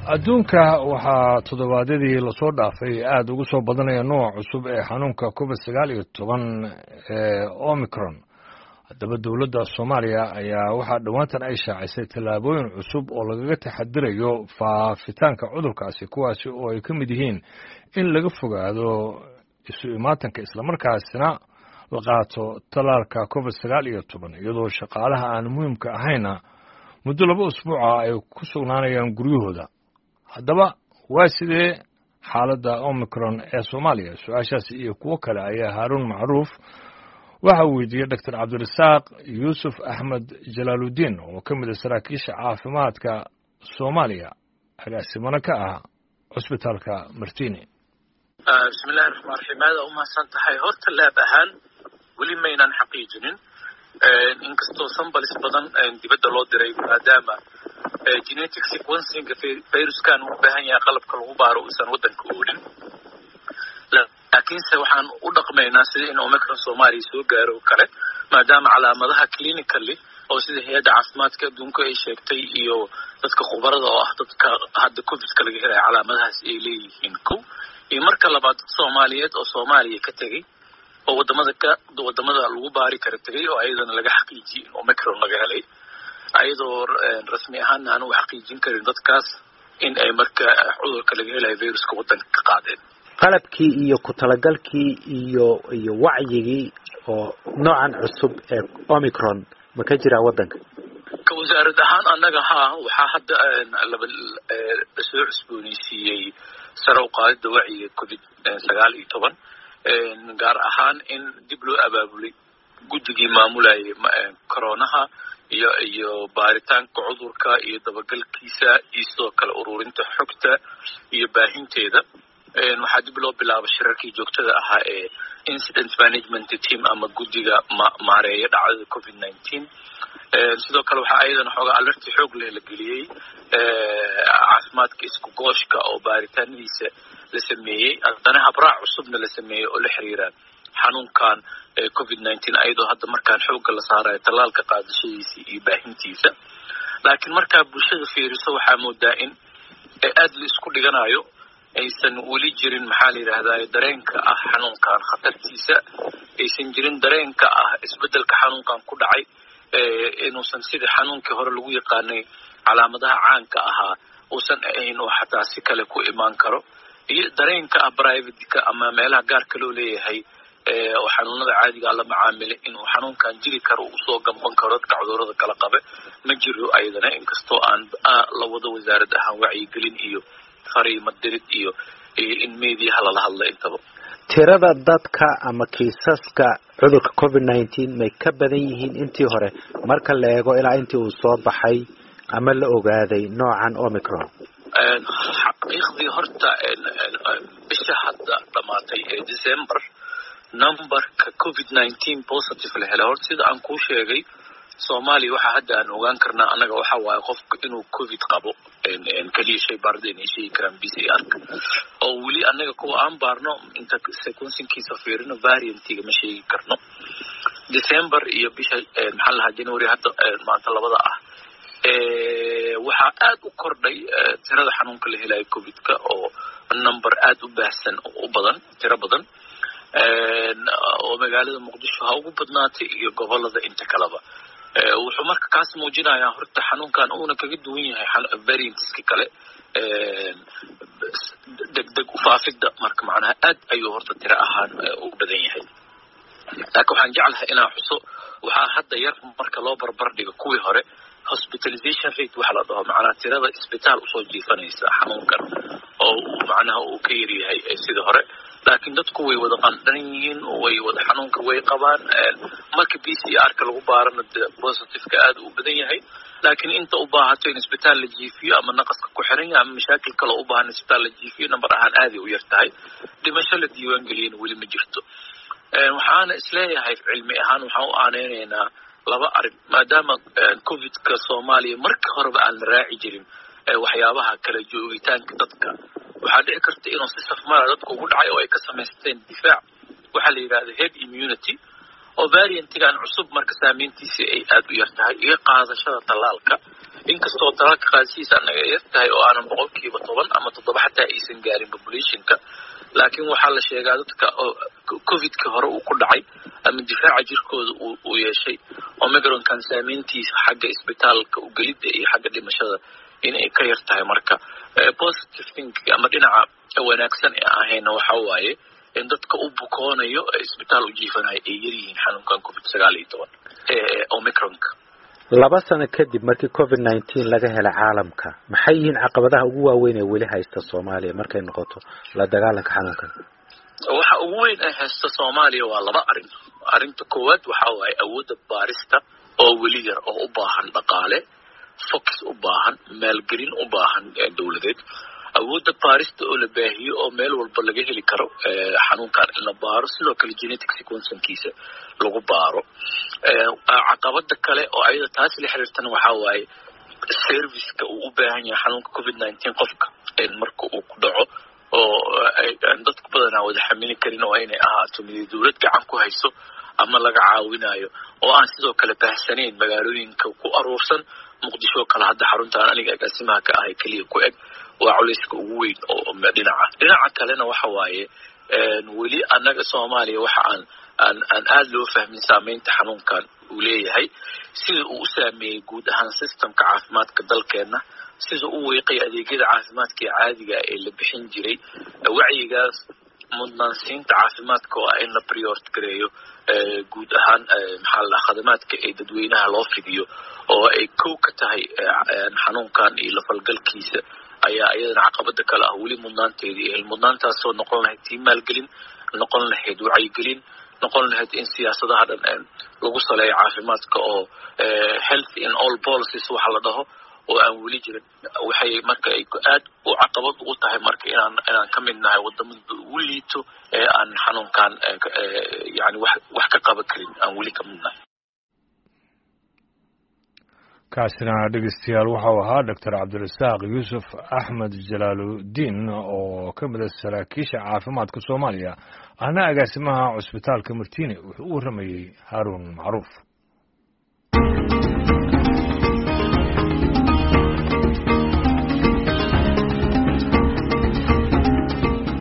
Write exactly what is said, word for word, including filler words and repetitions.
adduunka waxaa toddobaadyadii lasoo dhaafay aada ugu soo badanaya nooc cusub ee xanuunka covid sagaal iyo toban ee omicron haddaba dowladda soomaaliya ayaa waxaa dhowaantan ay shaacisay tallaabooyin cusub oo lagaga taxadirayo faafitaanka cudurkaasi kuwaasi oo ay ka mid yihiin in laga fogaado isu imaatanka islamarkaasina la qaato tallaalka covid sagaal iyo toban iyadoo shaqaalaha aan muhiimka ahayna muddo laba usbuuca ay ku sugnaanayaan guryahooda haddaba waa sidee xaaladda omicron ee soomaaliya su-aashaasi iyo kuwo kale ayaa haaruun macruuf waxa uu weydiiyey doctor cabdirasaaq yuusuf axmed jalaaludiin oo ka mid a saraakiisha caafimaadka soomaaliya agaasimano ka ah cusbitaalka martini bismillahi raxmaan raxiim aada umahadsan tahay horta laab ahaan weli maynaan xaqiijinin inkastoo sambalis badan dibadda loo diray maadaama genetic sequencing viruskan uu u baahan yahay qalabka lagu baaro uusan waddanka oolin laakiinse waxaan u dhaqmaynaa sida in omicron soomaaliya soo gaaro o kale maadaama calaamadaha clinically oo sida hay-adda caafimaadka adduunka ay sheegtay iyo dadka khubarada oo ah dadka hadda covidka laga helaya calaamadahaas ay leeyihiin kow iyo marka labaad dad soomaaliyeed oo soomaaliya ka tegey oo wadamada ka wadamada lagu baari kara tegay oo ayadana laga xaqiijiyey in omicron laga helay ayadoo rasmi ahaanna aan u xaqiijin karin dadkaas in ay marka cudurka laga helayo viruska waddanka ka qaadeen qalabkii iyo ku talagalkii iyo iyo wacyigii oo noocan cusub ee omicron ma ka jira waddanka ka wasaarad ahaan annaga haa waxaa hadda laba soo cusboonaysiiyey sare u qaadida wacyiga covid sagaal iyo toban gaar ahaan in dib loo abaabulay guddigii maamulayay coronaha iyo iyo baaritaanka cudurka iyo dabagalkiisa iyo sidoo kale ururinta xogta iyo baahinteeda waxaa dib loo bilaabay shirarkii joogtada ahaa ee incident management team ama guddiga maareeya dhacdada covid nineteen sidoo kale waxaa ayadana xoogaa alerti xoog leh la geliyey caafimaadka isku gooshka oo baaritaanadiisa la sameeyey haddana habraac cusubna la sameeyey oo la xiriiraan xanuunkan covid nineteen ayadoo hadda markaan xoogga la saarayo tallaalka qaadashadiisa iyo baahintiisa laakiin markaa bulshada fiiriso waxaa moodaa in aad la isku dhiganayo aysan weli jirin maxaa la yidhaahdaa dareenka ah xanuunkan khatartiisa aysan jirin dareenka ah isbeddelka xanuunkan ku dhacay inuusan sidii xanuunkii hore lagu yaqaanay calaamadaha caanka ahaa uusan ahayn oo xataa si kale ku imaan karo iyo dareenka ah privateka ama meelaha gaarka loo leeyahay oo xanuunada caadigaa la macaamilay inuu xanuunkan jiri karo usoo gamban karo dadka cudurrada kala qabe ma jiro ayadana inkastoo aan la wado wasaarad ahaan wacyigelin iyo fariimo dirid iyo in mediaha lala hadla intaba tirada dadka ama kiisaska cudurka covid nineteen may ka badan yihiin intii hore marka la eego ilaa intii uu soo baxay ama la ogaaday noocan omicron xaqiiqdii horta bisha hadda dhamaatay ee december numberka covid nineteen positive la helay horta sida aan kuu sheegay soomaaliya waxaa hadda aan ogaan karnaa annaga waxa waaye qofka inuu covid qabo keliya shay baarda inay sheegi karaan b c r ka oo weli annaga kuwa aan baarno inta sequencingkiisa fiirino variantiga ma sheegi karno december iyo bisha maxaa lahaa january hadda maanta labada ah waxaa aad u kordhay tirada xanuunka la helayo covidka oo number aad u baahsan u badan tiro badan oo magaalada muqdisho ha ugu badnaatay iyo gobolada inta kaleba wuxuu marka kaas muujinayaa horta xanuunkan uuna kaga duwan yahay variantska kale degdeg ufaafidda marka macnaha aad ayuu horta tiro ahaan u badan yahay laakiin waxaan jeclahay inaan xuso waxaa hadda yar marka loo barbar dhigo kuwii hore hospitalization rate waxa la dhaho macnaha tirada isbitaal usoo jiifanaysa xanuunkan oo macnaha uu ka yar yahay sida hore laakiin dadku way wada qandhan yihiin way wada xanuunka way qabaan marka b c r ka lagu baarana positiveka aad u badan yahay laakiin inta u baahato in isbitaal la jiifiyo ama naqaska ku xiran yahay ama mashaakil kale u baahan isbitaal la jiifiyo number ahaan aaday u yar tahay dhimasho la diiwaan geliyana weli ma jirto waxaana isleeyahay cilmi ahaan waxaan u aaneynaynaa laba arrin maadaama covidka soomaaliya markii horeba aan la raaci jirin waxyaabaha kala joogitaanka dadka waxaa dhici karta inuu si safmara dadka ugu dhacay oo ay ka samaysteen difaac waxaa la yidhahda head immunity oo variantigan cusub marka saameyntiisii ay aad u yar tahay iyo qaadashada tallaalka inkastoo dalalka qaarkiisa anaga yar tahay oo aanan boqolkiiba toban ama toddoba xataa aysan gaarin populationka laakiin waxaa la sheegaa dadka covidka hore uu ku dhacay ama difaaca jirkooda uu yeeshay omicronkan saameyntiisa xagga isbitaalka u gelidda iyo xagga dhimashada inay ka yar tahay marka positive thinking ama dhinaca wanaagsan ee ahayna waxa waaye in dadka u bukoonayo isbitaal u jiifanayo ay yaryihiin xanuunkan covid sagaal iyo toban ee omicronka laba sano kadib markii covid nineteen laga helay caalamka maxay yihiin caqabadaha ugu waaweyn ee weli haysta Soomaaliya markay noqoto la dagaalanka xanuunkan waxa ugu weyn ee haysta Soomaaliya waa laba arrin arrinta koowaad waxa waaye awoodda baarista oo weli yar oo u baahan dhaqaale focus u baahan maalgelin u baahan dawladeed awoodda baarista oo la baahiyo oo meel walba laga heli karo xanuunkan in la baaro sidoo kale genetic sequencingkiisa lagu baaro caqabada kale oo ayada taas la xiriirtana waxa waaye serviceka uu u baahan yahay xanuunka covid nineteen qofka in marka uu ku dhaco oo dadku badanaa wada xamili karin oo inay ahaato mid dawlad gacan ku hayso ama laga caawinayo oo aan sidoo kale baahsanayn magaalooyinka ku aruursan muqdisho kala hadda xaruntaan aniga agaasimaha ka ahay kaliya ku eg waa culayska ugu weyn oo dhinaca dhinaca kalena waxa waaye weli annaga Soomaaliya waxa aan aan aan aad loo fahmin saameynta xanuunkan uu leeyahay sida uu u saameeyay guud ahaan systemka caafimaadka dalkeena sida uu weeqay adeegyada caafimaadka ee caadiga ee la bixin jiray wacyigaas mudnaansiinta caafimaadka oo in la priority gareeyo guud ahaan maxaa la khadamaadka ee dadweynaha loo fidiyo oo ay kow ka tahay xanuunkan iyo la falgalkiisa ayaa ayadana caqabada kale ah weli mudnaanteedii ee mudnaantaasoo noqon lahayd tii maalgelin noqon lahayd wacyigelin noqon lahayd in siyaasadaha dhan lagu saleeyo caafimaadka oo health in all policies waxa la dhaho oo aan weli jirin waxay marka ay aad u caqabad u tahay marka inaan inaan ka mid nahay wadamada ugu liito ee aan xanuunkan yani wax wax ka qaban karin aan weli ka mid nahay kaasina dhegeystayaal waxau ahaa doctor cabdirasaaq yuusuf axmed jalaaludiin oo ka mid ah saraakiisha caafimaadka Soomaaliya ahna agaasimaha cusbitaalka Martiine wuxuu u waramayay Haarun Macruuf